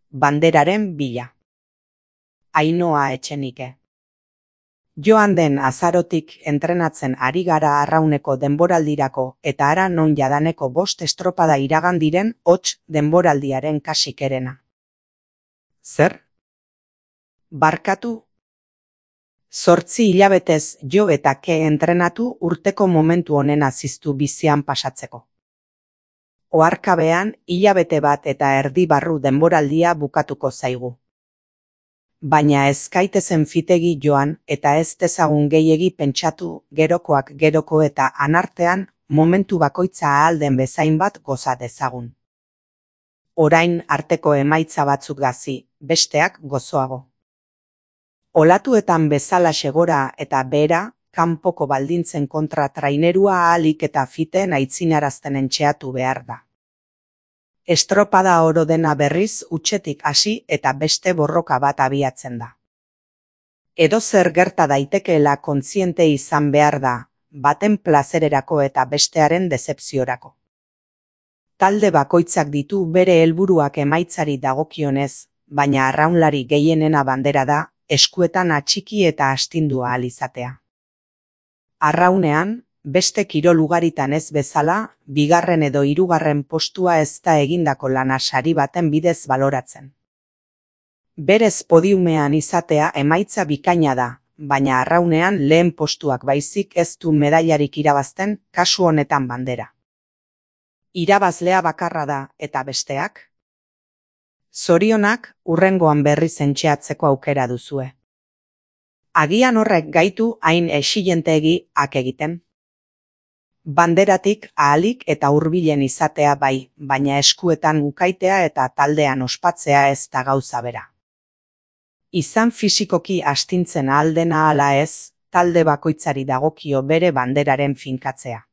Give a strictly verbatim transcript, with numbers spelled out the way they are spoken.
banderaren bila. Ainhoa Etxenike. Joan den azarotik entrenatzen ari gara arrauneko denboraldirako eta ara non jadaneko bost estropada iragan diren hots denboraldiaren kasikerena. Zer? Barkatu? Zortzi hilabetez jo eta ke entrenatu urteko momentu honena ziztu bizian pasatzeko. Oharkabean hilabete bat eta erdi barru denboraldia bukatuko zaigu. Baina ez gaitezen fitegi joan eta ez dezagun gehiegi pentsatu gerokoak geroko eta anartean momentu bakoitza ahal den bezain bat goza dezagun. Orain arteko emaitza batzuk gazi, besteak gozoago. Olatuetan bezala segora eta bera, kanpoko baldintzen kontra trainerua ahalik eta fiten aitzinarazten entxeatu behar da. Estropada oro dena berriz utxetik hasi eta beste borroka bat abiatzen da. Edozer gerta daitekeela kontziente izan behar da, baten plazererako eta bestearen dezepziorako. Talde bakoitzak ditu bere helburuak emaitzari dagokionez, baina arraunlari gehienena bandera da, eskuetan atxiki eta astindu ahal izatea. Arraunean, beste kirol ugaritan ez bezala, bigarren edo hirugarren postua ez da egindako lana sari baten bidez baloratzen. Berez podiumean izatea emaitza bikaina da, baina arraunean lehen postuak baizik ez du medaiarik irabazten, kasu honetan bandera. Irabazlea bakarra da, eta besteak? Zorionak, hurrengoan berriz entxeatzeko aukera duzue. Agian horrek gaitu hain exigentegi ak egiten. Banderatik ahalik eta hurbilen izatea bai, baina eskuetan ukaitea eta taldean ospatzea ez da gauza bera. Izan fisikoki astintzen ahal dena ala ez, talde bakoitzari dagokio bere banderaren finkatzea.